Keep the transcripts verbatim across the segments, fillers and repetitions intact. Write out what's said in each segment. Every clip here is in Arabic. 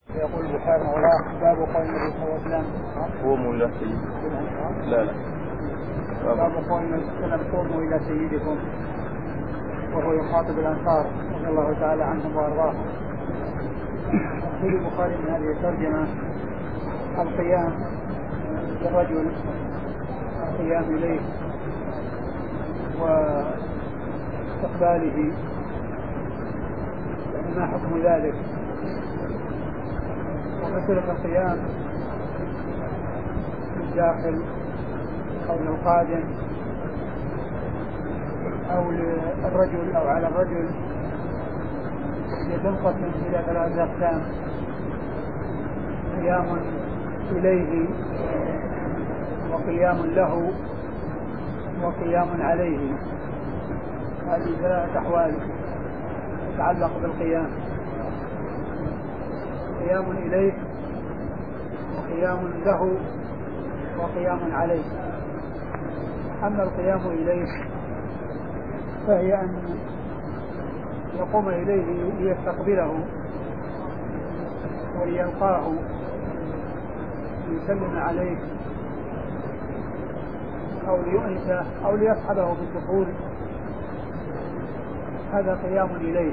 يقول البخاري ولا باب قول النبي صلى الله عليه وسلم قوموا إلى سيدكم. لا لا باب قول النبي صلى الله عليه وسلم قوموا إلى سيدكم، وهو يخاطب الأنصار رضي الله تعالى عنهم وأرضاهم. في البخاري من هذه الترجمة القيام للرجل، القيام إليه واستقباله، ما حكم ذلك؟ ومثلة القيام للداخل أو للقادم أو للرجل أو على الرجل يتنقسم إلى ثلاثة أقسام: قيام إليه، وقيام له، وقيام عليه. هذه ثلاثة أحوال تتعلق بالقيام: قيام إليه، وقيام له، وقيام عليه. أما القيام إليه فهي أن يقوم إليه ليستقبله وليلقاه ليسلم عليه أو ليؤنسه أو ليصحبه بالدخول، هذا قيام إليه،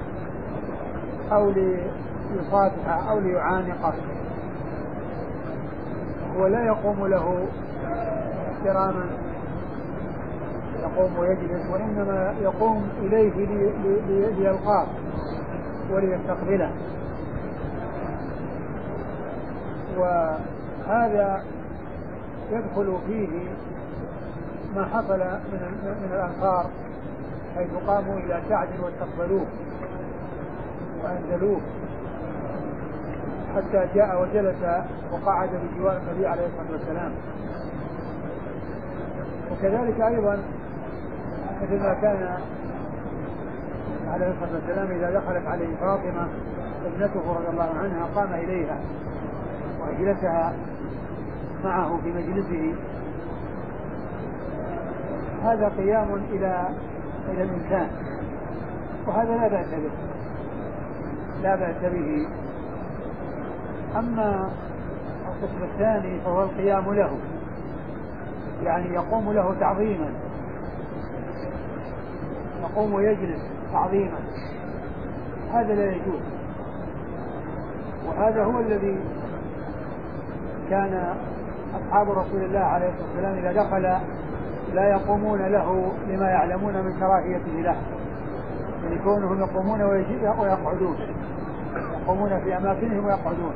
أو ليصافحه أو ليعانقه، ولا يقوم له احتراما يقوم ويجلس، وإنما يقوم إليه ليلقاه وليستقبله. وهذا يدخل فيه ما حصل من من الأنصار، حيث قاموا إلى سعد واستقبلوه وأنزلوه حتى جاء وجلس وقعد بجوار النبي عليه الصلاة والسلام. وكذلك أيضا مثل ما كان عليه الصلاة والسلام إذا دخلت عليه فاطمة ابنته رضي الله عنها قام إليها وأجلسها معه في مجلسه. هذا قيام إلى إلى الإنسان، وهذا لا بأس به لا بأس به. أما القسم الثاني فهو القيام له، يعني يقوم له تعظيما، يقوم ويجلس تعظيما، هذا لا يجوز. وهذا هو الذي كان أصحاب رسول الله عليه الصلاة والسلام إذا دخل لا يقومون له لما يعلمون من كراهيته له، يعني كونهم يقومون ويقعدون، يقومون في أماكنهم ويقعدون.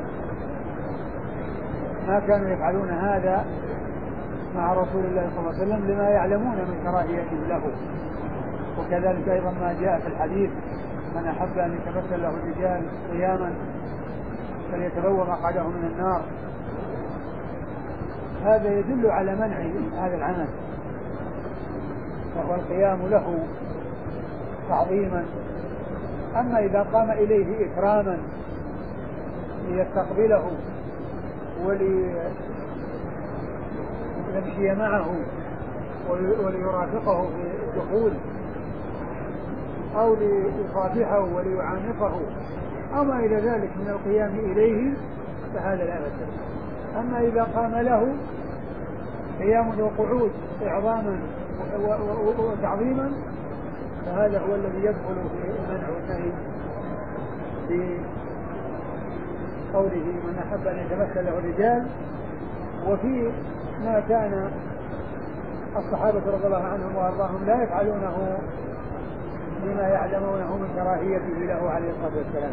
ما كانوا يفعلون هذا مع رسول الله صلى الله عليه وسلم لما يعلمون من كراهيته له. وكذلك أيضا ما جاء في الحديث: من أحب أن يتمثل له الرجال قياما فليتبوأ مقعده من النار. هذا يدل على منع هذا العمل، وهو القيام له تعظيما. أما إذا قام إليه إكراما ليستقبله وليمشي معه وليرافقه في الدخول أو ليصافحه وليعانقه، أما إلى ذلك من القيام إليه فهذا لا بأس به. أما إذا قام له قيام وقعود إعظاما وتعظيما فهذا هو الذي يدخل في المنع والنهي في قوله: من أحب أن يتمثل له الرجال. وفي ما كان الصحابة رضي الله عنهم وأرضاهم لا يفعلونه لما يعلمونه من كراهيته له عليه الصلاة والسلام.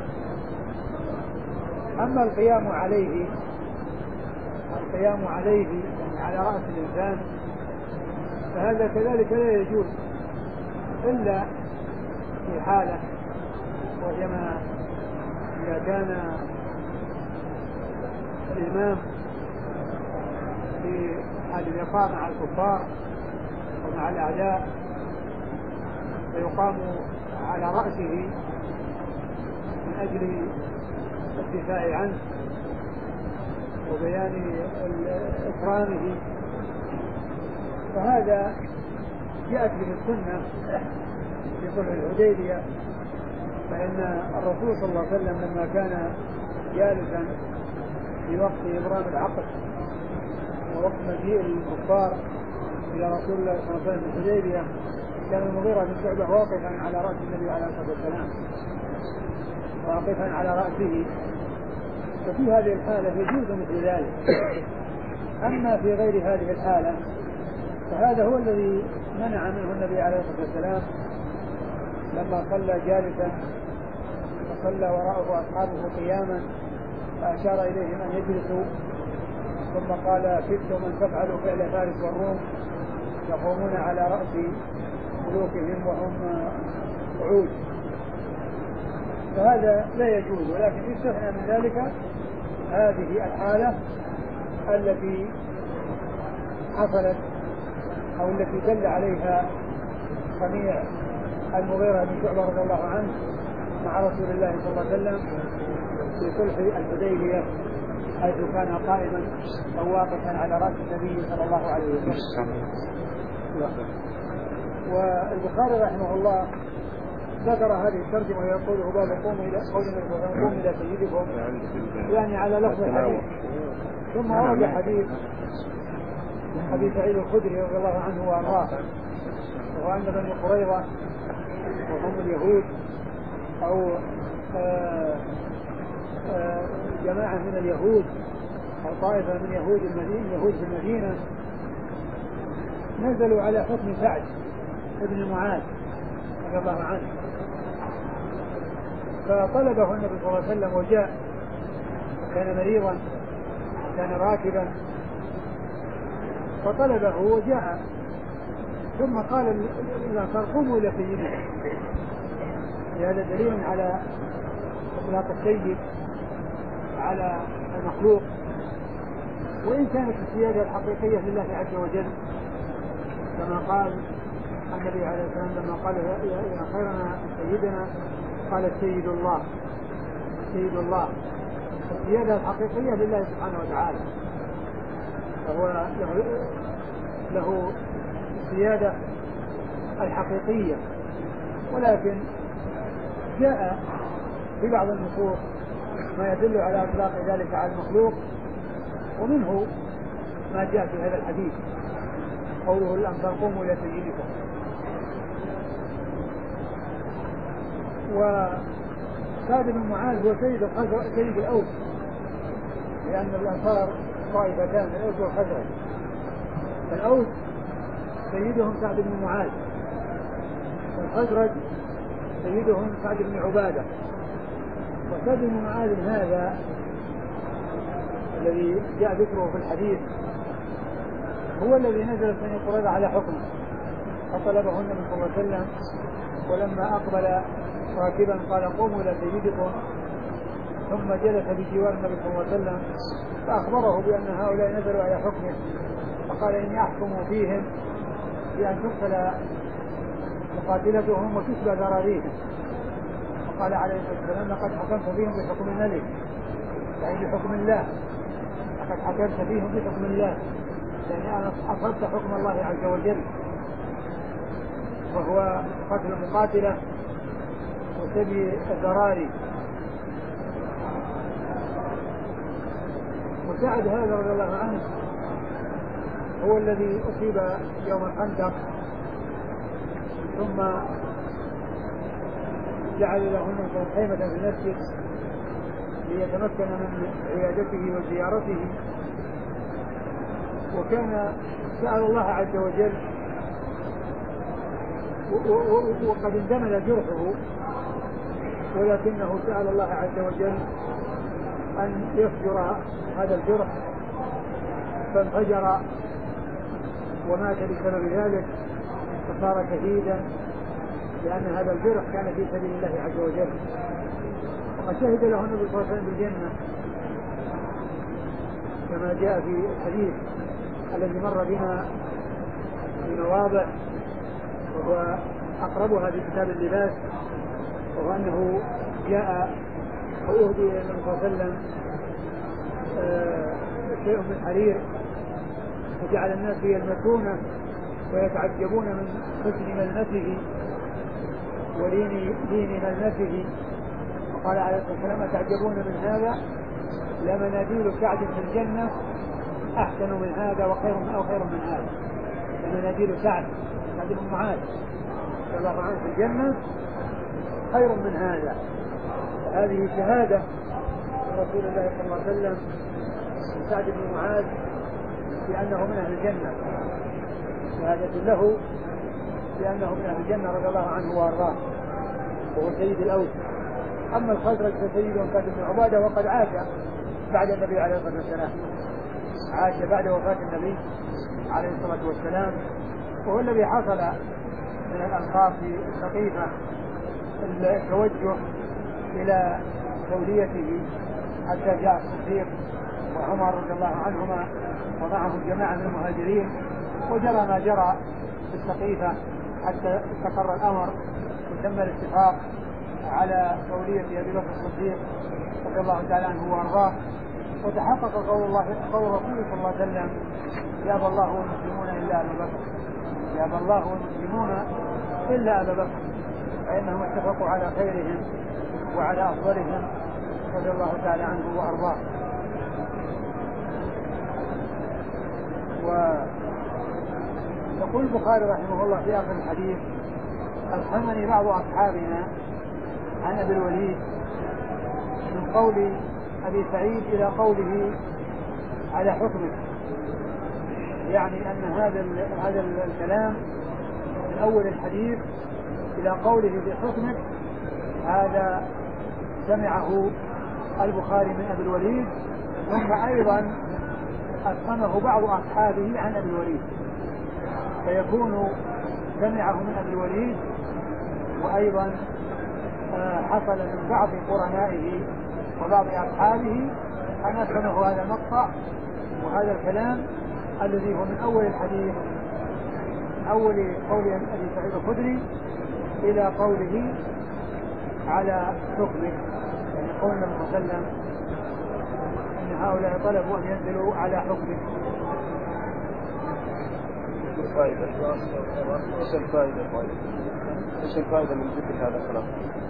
أما القيام عليه القيام عليه يعني على رأس الإنسان فهذا كذلك لا يجوز إلا في حالة، وهي ما إذا كان الإمام في حال اللقاء مع الكفار ومع الأعداء فيقام على رأسه من أجل الدفاع عنه وبيان إكرامه، فهذا جاءت به السنة في صلح الحديبية فإن الرسول صلى الله عليه وسلم لما كان جالسا في وقت إبرام العقد ووقت مجيء الكفار إلى رسول الله صلى الله عليه وسلم الحديبية، كان المغيرة بن شعبة واقفا على رأس النبي عليه الصلاة والسلام، واقفا على رأسه، ففي هذه الحالة يجوز مثل ذلك. أما في غير هذه الحالة فهذا هو الذي منع منه النبي عليه الصلاة والسلام لما صلى جالسا وصلى وراءه أصحابه قياما فأشار إليهم أن يجلسوا، ثم قال كدتم أن تفعلوا فعل فارس والروم يقومون على رأس ملوكهم وهم قعود، فهذا لا يجوز. ولكن يستثنى من ذلك هذه الحالة التي حصلت أو التي دل عليها صنيع المغيرة بن شعبة رضي الله عنه مع رسول الله صلى الله عليه وسلم في صلح الحديبية، حيث كان قائما أو واقفا على رأس النبي صلى الله عليه وسلم. والبخاري رحمه الله ذكر هذه الترجمة ويقوله باب قوموا إلى قوموا إلى سيدكم، يعني على لفظ الحديث. ثم ورد حديث حديث سعيد الخدري رضي الله عنه وأرضاه، وهو أن بني قريظة وهم اليهود أو آآ آآ جماعة من اليهود أو طائفة من يهود المدينة يهود في المدينة نزلوا على حكم سعد ابن معاذ رضي الله عنه، فطلبه النبي صلى الله عليه وسلم وجاء، كان مريضا كان راكبا فطلبه وجاء، ثم قال الأنصار قوموا إلى سيدكم. هذا دليل على إطلاق السيد على المخلوق، وإن كانت السيادة الحقيقية لله عز وجل كما قال النبي عليه السلام لما قال يا خيرنا سيدنا قال السيد الله سيد الله. السيادة الحقيقية لله سبحانه وتعالى، فهو له, له السيادة الحقيقية، ولكن جاء في بعض النصوص ما يدل على إطلاق ذلك على المخلوق، ومنه ما جاء في هذا الحديث قوله الأنصار قوموا إلى سيدكم. وسعد بن معاذ هو سيد سيد الأوس، لأن الأنصار طائفتان الأوس والخزرج، فالأوس سيدهم سعد بن معاذ، والخزرج سيدهم سعد بن عبادة. وسعد بن معاذ هذا الذي جاء ذكره في الحديث هو الذي نزل بني قريظة على حكمه، فطلبه النبي صلى الله عليه وسلم، ولما أقبل راكبا قال قوموا إلى سيدكم، ثم جلس بجوار النبي صلى الله عليه وسلم فأخبره بأن هؤلاء نزلوا على حكمه، فقال إني أحكم فيهم بأن تقتل مقاتلتهم وتسبى ذراريهم. فقال عليه الصلاة والسلام لقد حكمت فيهم بحكم الملك، يعني بحكم الله، لقد حكمت فيهم بحكم الله، يعني أنا أصبت حكم الله عز وجل، وهو قتل المقاتلة وسبي الذراري. وسعد هذا رضي الله عنه هو الذي أصيب يوم الخندق، ثم جعل له خيمة في المسجد ليتمكن من عيادته وزيارته، وكان سأل الله عز وجل وقد اندمل جرحه، ولكنه سأل الله عز وجل أن يفجر هذا الجرح فانفجر ومات بسبب ذلك، فصار شهيدا، لأن هذا الجرح كان في سبيل الله عز وجل. وقد شهد له النبي صلى الله عليه وسلم بالجنة كما جاء في الحديث الذي مر بنا في مواضع، وهو أقربها في كتاب اللباس، وهو أنه جاء وأهدي إلى النبي صلى الله عليه وسلم شيء من حرير، وجعل الناس يلمسونه ويتعجبون من حسن ملمسه، ولين لين ملمسه. وقال عليه الصلاة والسلام تعجبون من هذا لمناديل سعد في الجنة أحسن من هذا وخير من أو خير من هذا. لمناديل سعد سعد بن معاذ رضي الله عنه في الجنة خير من هذا. هذه شهادة رسول الله صلى الله عليه وسلم سعد بن معاذ بأنه من أهل الجنة، شهادة له بأنه من أهل الجنة رضي الله عنه وأرضاه، وهو سيد الأوس. أما الخزرج فسيد سعد بن عبادة وقد عاش بعد النبي عليه الصلاة والسلام، عاش بعد وفاة النبي عليه الصلاة والسلام، وهو الذي حصل من الأنصار في السقيفة التوجه إلى توليته حتى جاء الصديق وعمر رضي الله عنهما ومعهم جماعة من المهاجرين، وجرى ما جرى في السقيفة حتى استقر الأمر وتم الاتفاق على تولية أبي بكر الصديق رضي الله تعالى عنه وأرضاه. وتحقق قول الله قول رسوله صلى الله عليه وسلم يابى الله والمسلمون إلا أبا بكر، يابى الله والمسلمون إلا أبا بكر، فإنهم اتفقوا على خيرهم وعلى أفضلهم رضي الله تعالى عنه وأرضاه. ويقول البخاري رحمه الله في آخر الحديث أفهمني بعض أصحابنا عن أبي الوليد من قول أبي سعيد إلى قوله على حكمه، يعني أن هذا هذا الكلام من أول الحديث إلى قوله في حكمه هذا سمعه البخاري من أبي الوليد، ثم أيضا أفهمه بعض أصحابه عن أبي الوليد، فيكون سمعه من أبي الوليد وأيضا حصل من بعض قرنائه وبعض أصحابه أن أفهمه هذا المقطع وهذا الكلام الذي هو من أول الحديث أول قول أبي سعيد الخدري إلى قوله على حكمه، يعني قول النبي صلى الله عليه وسلم إن هؤلاء طلبوا أن ينزلوا على حكمه. الفائدة ايش الفائدة ايش الفائدة من ذكر هذا الكلام؟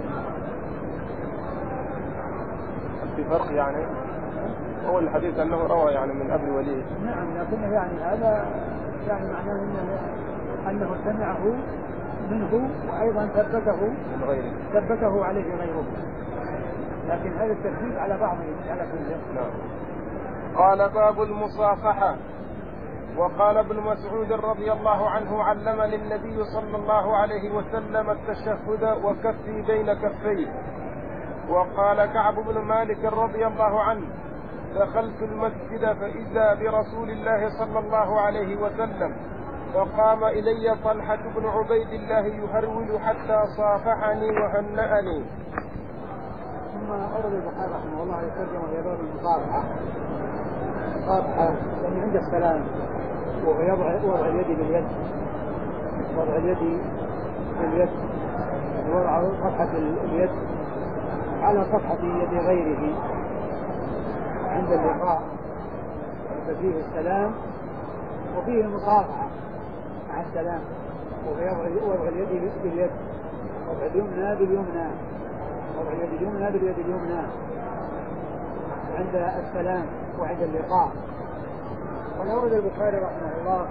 في فرق يعني أول الحديث أنه روى يعني من أبي الوليد. نعم، لكنه يعني هذا يعني معناه أنه أنه سمعه منه وأيضا ثبته من غيره ثبته عليه غيره، لكن هذا التثبيت على بعضه على كله. نعم. قال باب المصافحة. وقال ابن مسعود رضي الله عنه علمني النبي صلى الله عليه وسلم التشهد وكفي بين كفيه. وقال كعب بن مالك رضي الله عنه دخلت المسجد فإذا برسول الله صلى الله عليه وسلم فقام إلي طلحة بن عبيد الله يهرول حتى صافحني وهنأني. ثم أورد البخاري رحمه الله يترجم وهي باب المصافحة. المصافحة يعني عند السلام وهي وضع اليد باليد، وضع اليد باليد يعني وضع صفحة اليد على صفحة يد غيره عند اللقاء، ففيه السلام وفيه المصافحة مع السلام، وهي وضع اليد باليد، وضع اليمنى باليمنى، وضع اليد اليمنى باليد اليمنى عند السلام وعند اللقاء. ونورد البخاري رحمه الله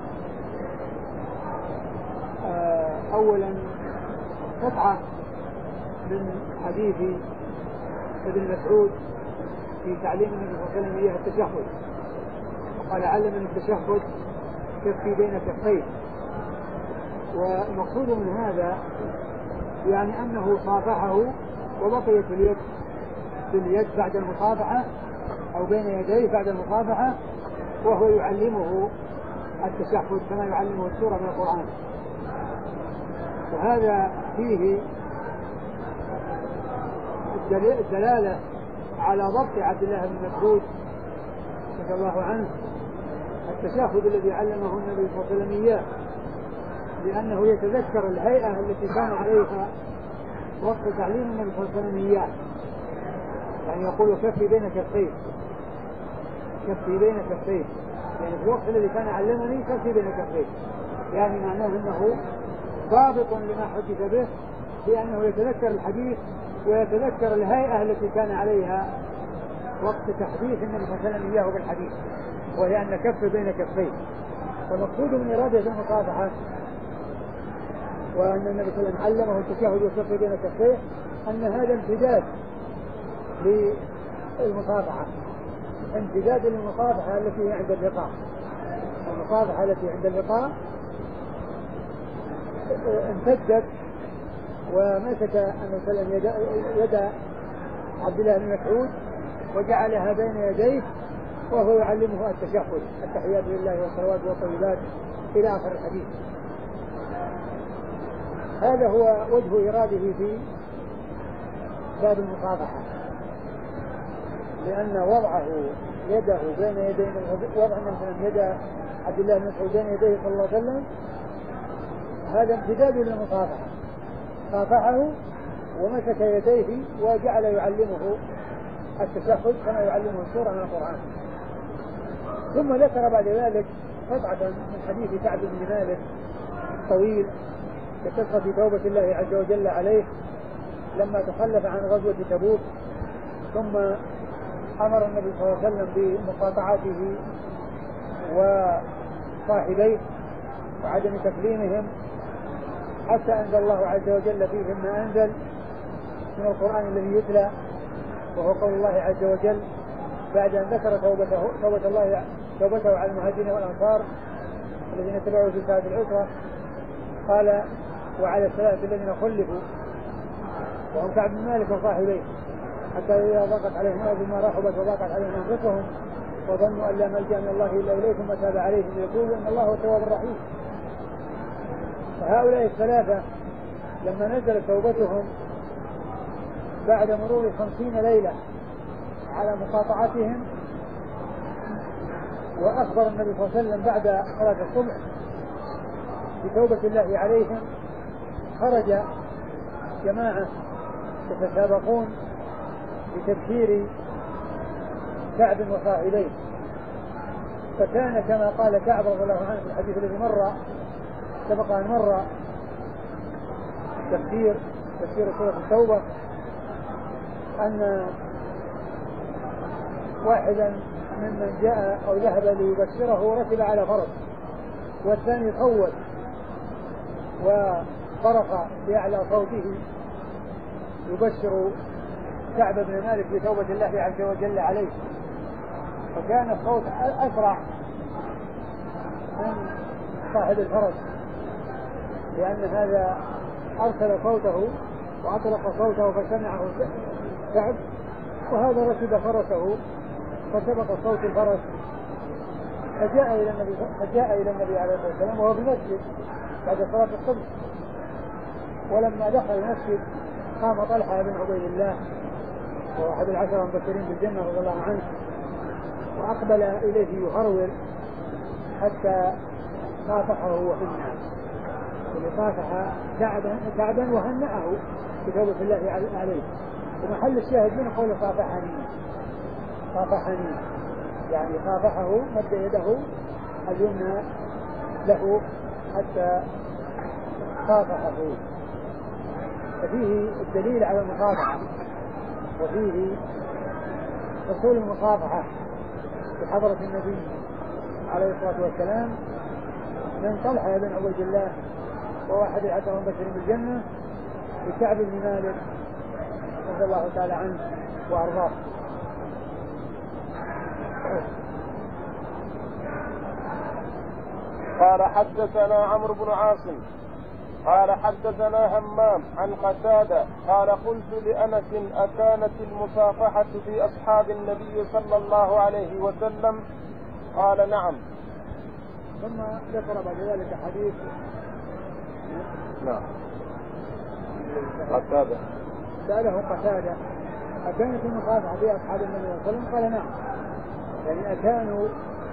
أولا قطعة من حديث ابن مسعود في تعليم النبي صلى الله عليه وسلم إياه التشهد، وقال علمني التشهد كفي بين كفيه. والمقصود من هذا يعني أنه صافحه وبقيت اليد باليد بعد المصافحة أو بين يديه بعد المصافحة، وهو يعلمه التشهد كما يعلمه السورة من القرآن. وهذا فيه الدلالة على ضبط عبد الله بن مسعود رضي الله عنه التشهد الذي علمه النبي صلى الله عليه وسلم إياه، لأنه يتذكر الهيئة التي كان عليها وقت تعليم النبي صلى الله عليه وسلم إياه، يعني يقول كفي بين كفيه، كفي بين كفيه، يعني في الوقت الذي كان علمني كفي بين كفيه، يعني معناه أنه ضابط لما حدث به بأنه يتذكر الحديث ويتذكر الهيئة التي كان عليها وقت تحديث النبي صلى الله عليه وسلم إياه بالحديث، وهي أن كف بين كفيه. والمقصود من إرادة المصافحة وأن النبي صلى الله عليه وسلم علمه التشهد والكف بين كفيه أن هذا امتداد للمصافحة، امتداد للمصافحة التي هي عند اللقاء. المصافحة التي عند اللقاء امتدت ومسك النبي صلى الله عليه وسلم يد عبد الله بن مسعود وجعلها بين يديه وهو يعلمه التشهد، التحيات لله والصلوات والطيبات إلى آخر الحديث. هذا هو وجه إراده في باب المصافحة، لأن وضعه يده بين يدي وضع مثلا يد عبد الله بن مسعود بين يديه صلى الله عليه وسلم هذا امتداد للمصافحة، صافحه ومسك يديه وجعل يعلمه التشهد كما يعلمه السورة من القرآن. ثم ذكر بعد ذلك قطعة من حديث كعب بن مالك طويل كقصة توبة الله عز وجل عليه لما تخلف عن غزوة تبوك، ثم أمر النبي صلى الله عليه وسلم بمقاطعته وصاحبيه وعدم تكليمهم حتى أنزل الله عز وجل فيهم ما أنزل من القرآن الذي يتلى، وهو قول الله عز وجل بعد أن ذكر توبته توبة الله توبته على المهاجرين والأنصار الذين اتبعوا في ساعة العسرة، قال وعلى الثلاثة الذين خلفوا وهم كعب بن مالك وصاحبيه حتى إذا ضاقت عليهم الأرض بما رحبت وضاقت عليهم أنفسهم وظنوا أن لا ملجأ من الله إلا إليه ثم تاب عليهم ليقولوا إن الله هو التواب الرحيم. فهؤلاء الثلاثة لما نزلت توبتهم بعد مرور خمسين ليلة على مقاطعتهم وأخبر النبي صلى الله عليه وسلم بعد صلاة الصبح بتوبة الله عليهم، خرج جماعة يتسابقون بتبشير كعب وصاحبيه، فكان كما قال كعب رضي الله عنه في الحديث الذي مر سبق أن مر تفسير تفسير سورة التوبة أن واحدا ممن جاء أو ذهب ليبشره ركب على فرس، والثاني صوت وصرخ بأعلى صوته يبشر كعب بن مالك بتوبة الله عز وجل عليه، فكان الصوت أسرع من صاحب الفرس لأن هذا أرسل صوته وأطلق صوته فسمعه كعب، وهذا ركب فرسه فسبق صوت الفرس فجاء إلى النبي فجاء إلى النبي عليه الصلاة والسلام وهو في المسجد بعد صلاة الصبح. ولما دخل المسجد قام طلحة بن عبيد الله وهو أحد العشرة المبشرين بالجنة رضي الله عنه وأقبل إليه يهرول حتى صافحه وفي الناس، وصافح كعبا كعبا وهنأه بتوبة الله عليه. ومحل الشاهد من قول صافحني صافحني يعني صافحه مد يده اليمنى له حتى صافحه، ففيه الدليل على المصافحة وفيه حصول المصافحة بحضرة النبي عليه الصلاة والسلام من طلحة بن عبيد الله وواحد العشرة المبشرين بالجنة بكعب بن مالك رضي الله تعالى عنه وأرضاه. قال حدثنا عمرو بن عاصم قال حدثنا همام عن قتادة قال قلت لأنس أكانت المصافحة في أصحاب النبي صلى الله عليه وسلم؟ قال نعم. ثم ذكر بعد ذلك حديث نعم قتادة سأله قتادة أكانت المصافحة في أصحاب النبي صلى الله عليه وسلم؟ قال نعم، يعني أكانوا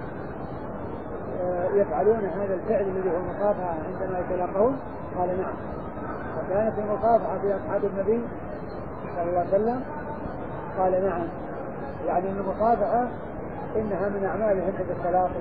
يفعلون هذا الفعل الذي هو المصافحة عندما يتلاقون؟ قال نعم. وكانت المصافحة في أصحاب النبي صلى الله عليه وسلم؟ قال نعم، يعني أن المصافحة إنها من أعمالهم عند التلاقي.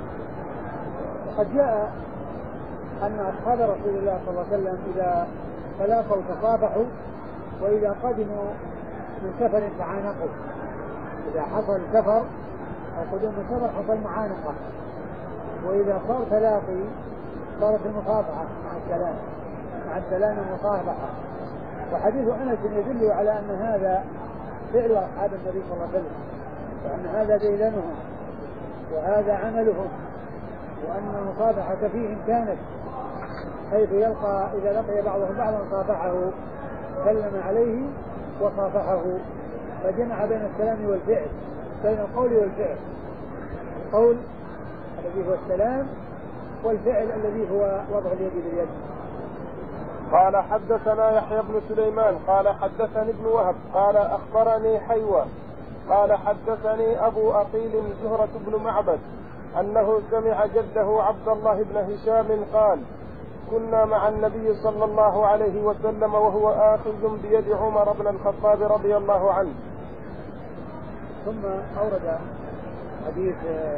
وقد جاء أن أصحاب رسول الله صلى الله عليه وسلم إذا تلاقوا تصافحوا، وإذا قدموا من سفر تعانقوا. إذا حصل سفر أو قدوم من سفر حصل معانقة، وإذا صار تلاقي صارت المصافحة مع السلام مع السلام المصافحة. وحديث أنس يدل على أن هذا فعل أصحاب النبي صلى الله عليه وسلم، وأن هذا ديدنهم وهذا عملهم، وأن المصافحة فيهم كانت، حيث يلقى إذا لقي بعضهم بعضا صافحه سلم عليه وصافحه، فجمع بين السلام والفعل، بين القول والفعل، القول الذي هو السلام والفعل الذي هو وضع اليد باليد. قال حدثنا يحيى بن سليمان قال حدثني ابن وهب قال أخبرني حيوة قال حدثني أبو أقيل زهرة بن معبد أنه سمع جده عبد الله بن هشام قال كنا مع النبي صلى الله عليه وسلم وهو آخذ بيد عمر بن الخطاب رضي الله عنه. ثم أورد حديث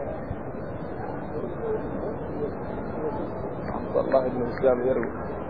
عبد الله بن هشام يروي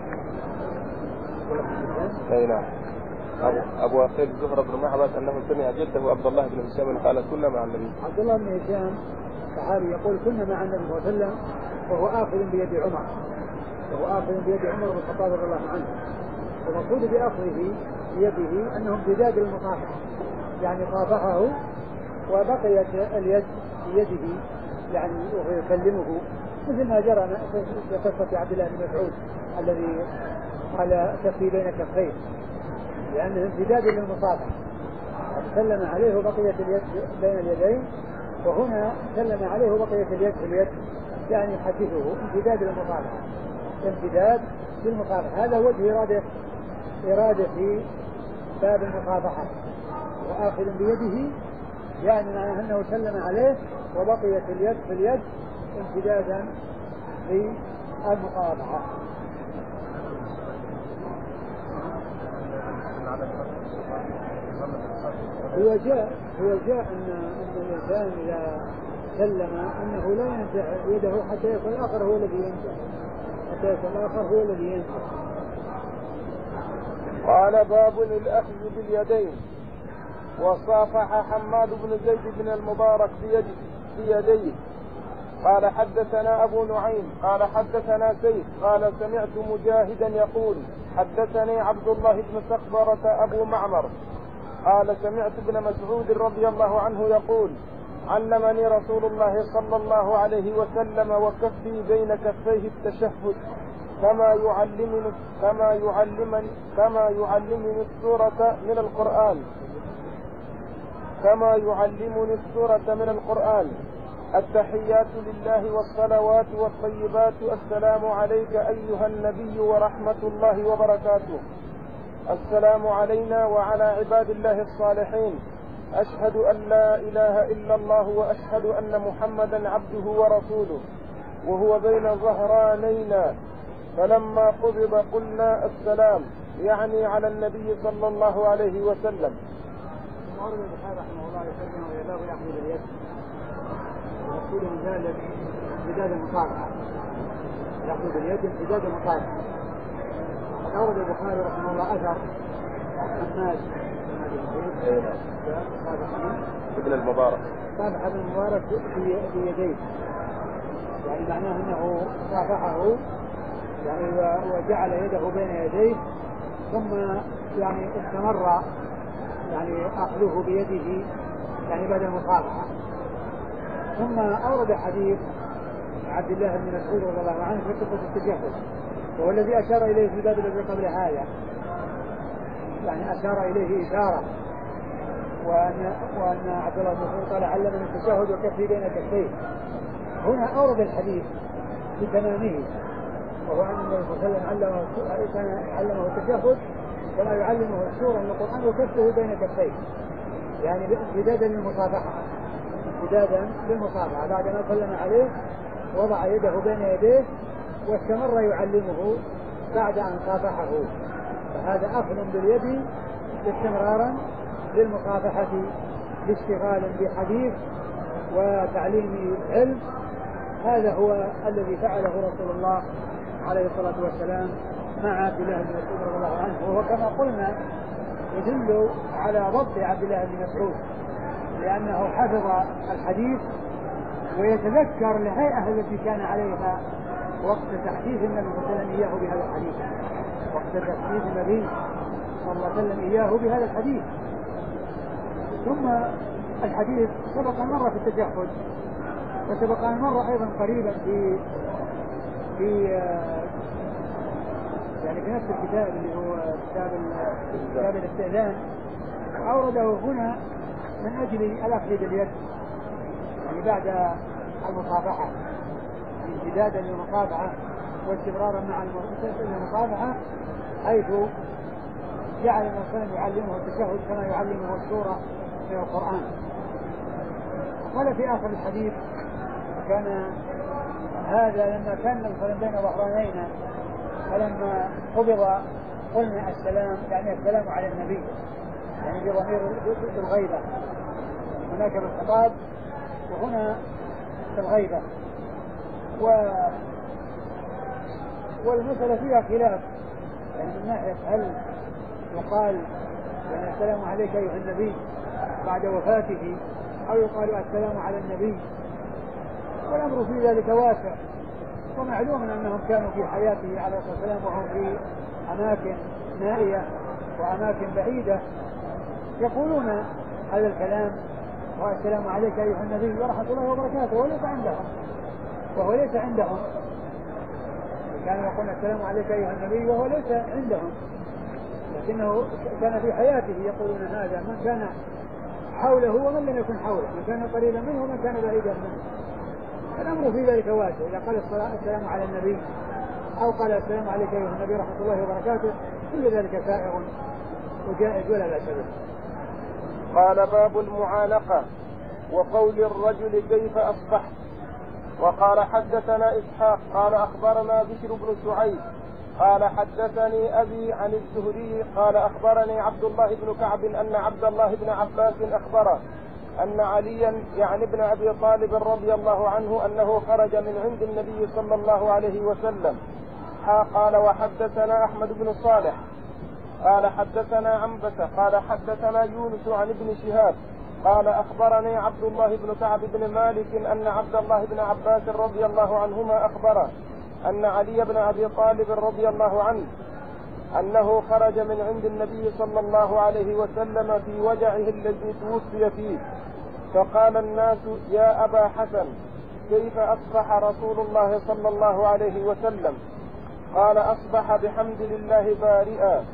أي نعم أبو أخيل زهرة بن معبد أنه سمع جده عبد الله بن هشام قال كنا مع النبي. عبد الله بن هشام صحابي يقول كنا مع النبي صلى الله عليه وسلم وهو آخذ بيد عمر وهو آخذ بيد عمر بن الخطاب رضي الله عنه. والمقصود بأخذه بيده أنه امتداد المصافحة، يعني صافحه وبقيت اليد في يده يعني وهو يكلمه، مثل ما جرى في قصة عبد الله بن مسعود الذي قال كفي بين كفيه، لأنه امتداد للمصافحة، سلم عليه وبقيت اليد بين اليدين، وهنا سلم عليه وبقيت اليد في اليد، يعني يحدثه امتداد للمصافحة، امتداد للمصافحة. هذا وجه إرادة إرادة في باب المصافحة، وآخذ بيده يعني معناه أنه سلم عليه وبقيت اليد في اليد امتدادا للمصافحة. هو جاء هو جاء أن أن الإنسان إذا سلم أنه لا ينزع يده حتى يكون الآخر هو الذي ينزع حتى يكون الآخر هو الذي ينزع. قال باب الأخذ باليدين. وصافح حماد بن زيد بن المبارك بيد بيديه. قال حدثنا أبو نعيم قال حدثنا سيف قال سمعت مجاهدا يقول حدثني عبد الله بن سخبرة أبو معمر قال سمعت ابن مسعود رضي الله عنه يقول علمني رسول الله صلى الله عليه وسلم وكفي بين كفيه التشهد كما يعلمني كما يعلمني كما يعلمني السورة من القرآن كما يعلمني السورة من القرآن التحيات لله والصلوات والطيبات السلام عليك أيها النبي ورحمة الله وبركاته السلام علينا وعلى عباد الله الصالحين أشهد أن لا إله إلا الله وأشهد أن محمدا عبده ورسوله وهو بين ظهرانينا فلما قبض قلنا السلام يعني على النبي صلى الله عليه وسلم. ورد البخاري رحمه الله يسلم ويداه يأخذ باليد ويقول من ذلك امتداد المصافحة، يأخذ باليد امتداد المصافحة. أورد البخاري رحمه الله أثر حماد ابن المبارك صافح ابن المبارك في يديه، يعني معناه أنه صافحه يعني وجعل يده بين يديه ثم يعني استمر يعني أخذه بيده يعني بعد المصافحة. ثم أورد حديث عبد الله بن مسعود رضي الله عنه في قصة التشهد، وهو الذي أشار إليه في الباب الذي قبل هذا، يعني أشار إليه إشارة، وأن, وأن عبد الله بن مسعود قال علمني التشهد وكفي بين كفيه. هنا أورد الحديث بتمامه، وهو أن النبي صلى الله عليه وسلم علمه التشهد كما يعلمه السورة من القرآن وكفه بين كفيه، يعني امتدادا للمصافحة امتدادا للمصافحة. بعدما سلم عليه وضع يده بين يديه واستمر يعلمه بعد أن صافحه، فهذا أخذ باليد استمرارا للمصافحة لاشتغال بحديث وتعليم علم. هذا هو الذي فعله رسول الله عليه الصلاة والسلام مع عبد الله بن مسعود رضي الله عنه، وهو كما قلنا يدل على ضبط عبد الله بن مسعود، لأنه حفظ الحديث ويتذكر الهيئة التي كان عليها وقت تحديث النبي صلى الله عليه وسلم إياه بهذا الحديث، وقت تحديث النبي صلى الله عليه وسلم إياه بهذا الحديث. ثم الحديث سبق مرة في التجهز، وسبق مرة أيضا قريبا في في يعني في نفس الكتاب اللي هو كتاب كتاب الاستئذان، أورده هنا من أجل الأخذ باليد، يعني بعد المصافحة، امتدادا للمصافحة واستمرارا مع المصافحة، حيث جعل النبي صلى الله عليه وسلم يعلمه التشهد كما يعلمه السورة من القرآن. قال في آخر الحديث: كان هذا لما كان النبي صلى الله عليه وسلم بين ظهرانينا، فلما قبض قلنا السلام، يعني السلام على النبي، يعني بضمير الغيبة، هناك بالخطاب وهنا الغيبة. و والمسألة فيها خلاف، يعني من ناحية هل يقال يعني السلام عليك أيها النبي بعد وفاته، أو يقال السلام على النبي، والأمر في ذلك واسع. ومعلوم أنهم كانوا في حياته عليه الصلاة والسلام وهم في أماكن نائية وأماكن بعيدة يقولون هذا الكلام، والسلام عليك أيها النبي ورحمة الله وبركاته، وليس عندهم وهو ليس عندهم كانوا يقولون السلام عليك أيها النبي وهو ليس عندهم، لكنه كان في حياته يقولون هذا، من كان حوله ومن لم يكن حوله، من كان قريبا منه ومن كان بعيدا منه. الأمر في ذلك واسع، إذا قال السلام على النبي أو قال السلام عليك أيها النبي ورحمة الله وبركاته، كل ذلك سائغ وجائز ولا بأس به. قال: باب المعانقة وقول الرجل كيف أصبحت. وقال: حدثنا إسحاق قال أخبرنا بشر بن سعيد قال حدثني أبي عن الزهري قال أخبرني عبد الله بن كعب أن عبد الله بن عباس أخبره أن عليا يعني ابن أبي طالب رضي الله عنه أنه خرج من عند النبي صلى الله عليه وسلم. قال: وحدثنا أحمد بن صالح قال حدثنا عنبسة قال حدثنا يونس عن ابن شهاب قال أخبرني عبد الله بن كعب بن مالك أن عبد الله بن عباس رضي الله عنهما أخبره أن علي بن أبي طالب رضي الله عنه أنه خرج من عند النبي صلى الله عليه وسلم في وجعه الذي توفي فيه، فقال الناس: يا أبا حسن كيف أصبح رسول الله صلى الله عليه وسلم؟ قال: أصبح بحمد الله بارئا.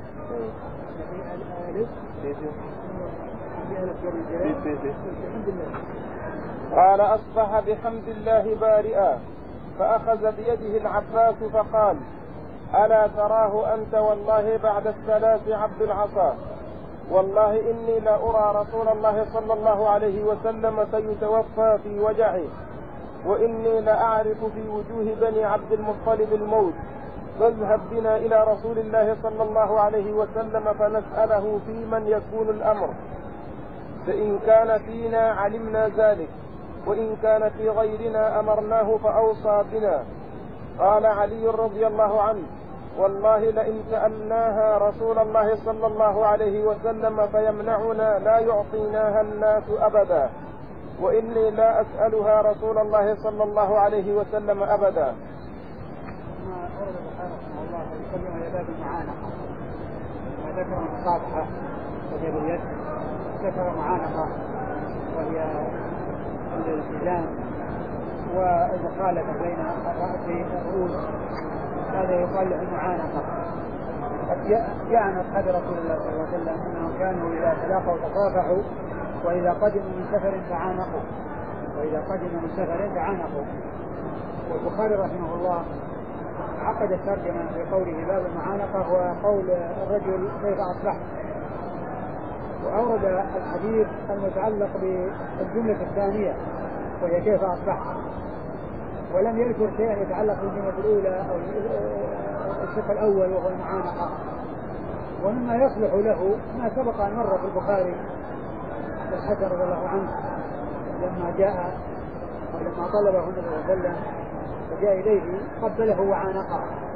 قال: أصبح بحمد الله بارئا. فأخذ بيده العباس فقال: ألا تراه أنت والله بعد الثلاث عبد العصا، والله إني لا أرى رسول الله صلى الله عليه وسلم سيتوفى في وجعه، وإني لأعرف في وجوه بني عبد المطلب الموت، فاذهب بنا إلى رسول الله صلى الله عليه وسلم فنسأله في من يكون الأمر، فإن كان فينا علمنا ذلك، وإن كان في غيرنا أمرناه فأوصى بنا. قال علي رضي الله عنه: والله لئن سألناها رسول الله صلى الله عليه وسلم فيمنعنا لا يعطيناها الناس أبدا، وإني لا أسألها رسول الله صلى الله عليه وسلم أبدا. ما أورد البخاري رحمه الله يتكلم عن باب المعانقة، وذكر المصافحة وهي باليد، ذكر معانقة وهي الالتزام والمخالفة بين الرؤوس، هذا يقال له المعانقة. قد جاء أصحاب رسول الله صلى الله عليه وسلم أنهم كانوا إذا تلاقوا تصافحوا، وإذا قدموا من سفر تعانقوا، وإذا قدموا من سفر تعانقوا. والبخاري رحمه الله عقد الترجمة في قوله باب المعانقة وقول الرجل كيف أصبحت، وأورد الحديث المتعلق بالجملة الثانية وهي كيف أصبحت، ولم يذكر شيئا يتعلق بالجملة الأولى أو الشق الأول وهو المعانقة. ومما يصلح له ما سبق أن مر في البخاري الحسن رضي الله عنه لما جاء ولما طلبه النبي صلى الله عليه وسلم فجاء إليه قبله وعانقه،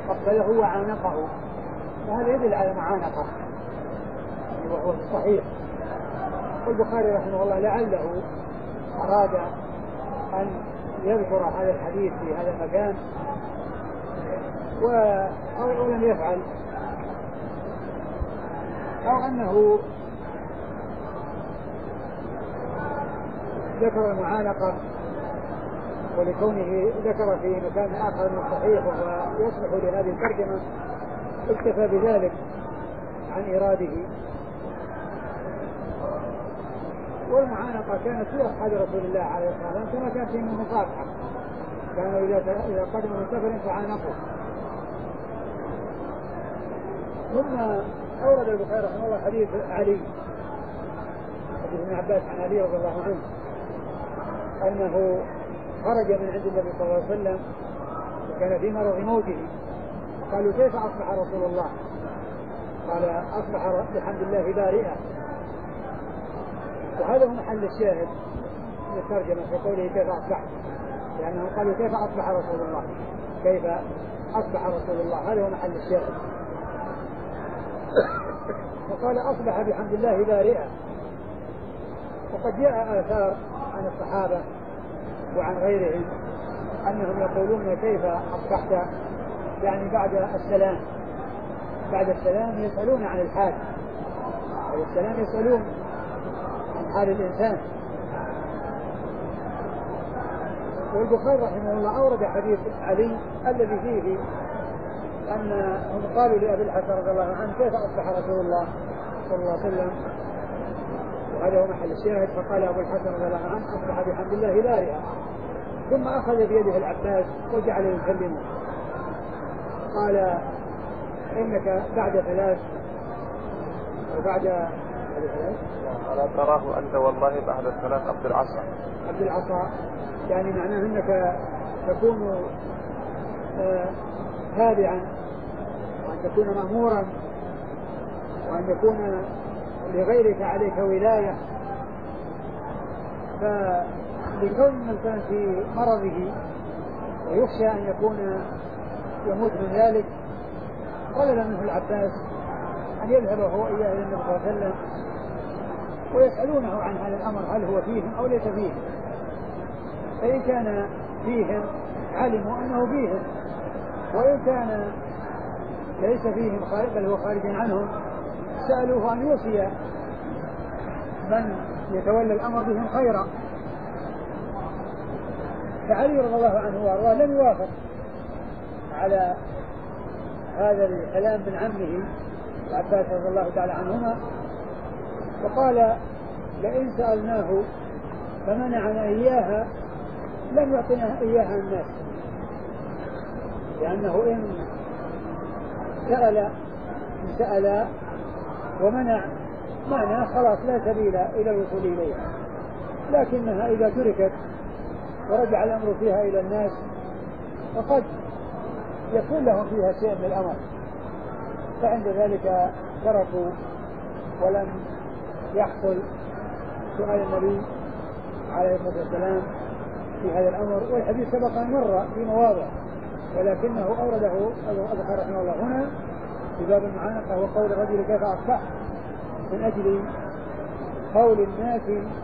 قبله وعانقه، وهذا يدل على معانقة وهو صحيح. والبخاري رحمه الله لعله أراد أن يذكر هذا الحديث في هذا المكان ولم يفعل، أو أنه ذكر المعانقة ولكونه ذكر في مكان آخر من الصحيح وهو يصلح لهذه الترجمة اكتفى بذلك عن إراده. والمعانقة كانت في أصحاب رسول الله عليه الصلاة والسلام كما كانت في المصافحة، كانوا إذا قدموا من سفر فعانقوا. ثم أورد البخاري رحمه الله حديث علي حديث ابن عباس عن علي رضي الله عنه أنه خرج من عند النبي صلى الله عليه وسلم وكان في مرض موته، قالوا كيف أصبح رسول الله؟ قال أصبح بحمد الله بارئا. وهذا هو محل الشاهد من الترجمة في قوله كيف أصبح، لأنهم قالوا كيف أصبح رسول الله، كيف أصبح رسول الله، هذا هو محل الشاهد. وقال أصبح بحمد الله بارئا. وقد جاء آثار عن الصحابة وعن غيرهم أنهم يقولون كيف أصبحت، يعني بعد السلام، بعد السلام يسألون عن الحال، بعد السلام يسألون عن حال الإنسان. والبخاري رحمه الله أورد حديث علي الذي فيه أنهم قالوا لأبي الحسن رضي الله عنه كيف أصبح رسول الله صلى الله عليه وسلم، وهذا هو محل الشاهد. فقال أبو الحسن رضي الله عنه أصبح بحمد الله بارئا. ثم أخذ بيده العباس وجعل يكلمه، قال إنك بعد ثلاث وبعد ألا تراه أنت والله بعد الثلاث عبد العصا، عبد العصا يعني معناه أنك تكون آه تابعا، وأن تكون مأمورا، وأن يكون لغيرك عليك ولاية. فلكون الإنسان في مرضه ويخشى أن يكون يموت من ذلك طلب منه العباس أن يذهب هو إياه إلى النبي صلى الله عليه وسلم ويسألونه عن هذا الأمر هل هو فيهم أو ليس فيهم. فإن كان فيهم علموا أنه فيهم، وإن كان ليس فيهم بل هو خارج عنهم سألوه أن يوصي من يتولى الأمر بهم خيرا. فعلي رضي الله عنه وارضاه لم يوافق على هذا الكلام من عمه العباس رضي الله تعالى عنهما، وقال لئن سألناه فمنعنا إياها لم يعطنا إياها الناس، لأنه إن سأل إن سأل ومنع معنى خلاص لا سبيل إلى الوصول إليها. لكنها إذا تركت ورجع الأمر فيها إلى الناس فقد يكون لهم فيها شيء من الأمر، فعند ذلك تركوا ولم يحصل سؤال النبي عليه الصلاة والسلام في هذا الأمر. والحديث سبق أن مر في مواضع ولكنه أورده البخاري رحمه الله هنا في باب المعانقة وقول الرجل كيف أصبح، من أجل قول الناس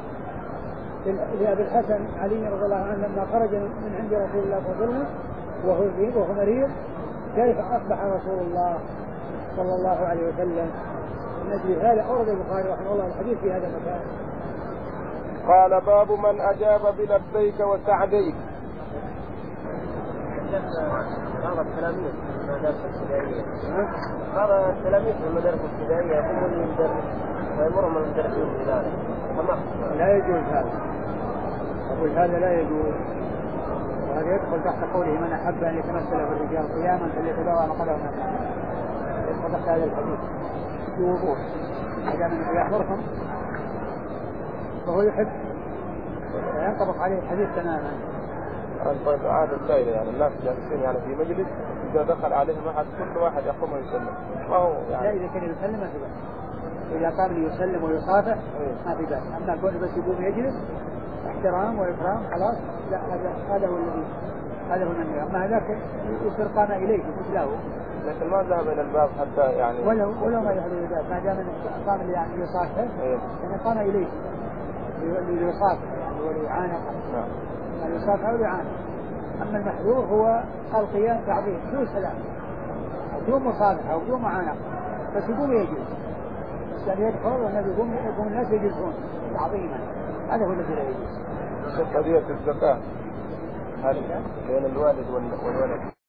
لأبي الحسن علي رضي الله عنه لما خرج من عند رسول الله صلى الله عليه وسلم وهو وهو مريض كيف أصبح رسول الله صلى الله عليه وسلم. من أجل هذا أورد البخاري رحمه الله الحديث في هذا المكان. قال باب من أجاب بلبيك وسعديك. بعض التلاميذ في المدارس الابتدائية بعض التلاميذ في المدارس الابتدائية يقومون للمدرس ويمرهم المدرسين بذلك، لا يجوز هذا، أقول هذا لا يجوز، وهذا يدخل تحت قوله من أحب أن يتمثل في الرجال قياما فليتبوأ مقعده من النار، يدخل تحت هذا الحديث بوضوح. إذا من يأمركم فهو يحب ينطبق عليه الحديث تماما. طيب عادة الدائرة يعني الناس جالسين يعني في مجلس إذا دخل عليهم أحد كل واحد يقوم ويسلم، ما هو يعني لا إذا كان يسلم ما في بأس، إذا قام ليسلم ويصافح ما في بأس. أما كونه بس يقوم يجلس احترام وإكرام خلاص لا، هذا هذا هو الذي هذا هو النبي. أما هذاك يصير قام إليه مثله، لكن ما ذهب إلى الباب حتى يعني ولو ولو ما يذهب إلى الباب ما دام قام يعني يصافحه يعني قام إليه ليصافح يعني وليعانقه. نعم. يعني يصافحه وليعانقه. أما المحذور هو القيام تعظيم بدون سلام بدون مصافحة وبدون معانقة، بس يقوم يجلس، بس يعني يدخل والنبي يقوم يقوم الناس يجلسون تعظيما، هذا هو الذي لا يجلس. قضية الزكاة هل بين الوالد والولد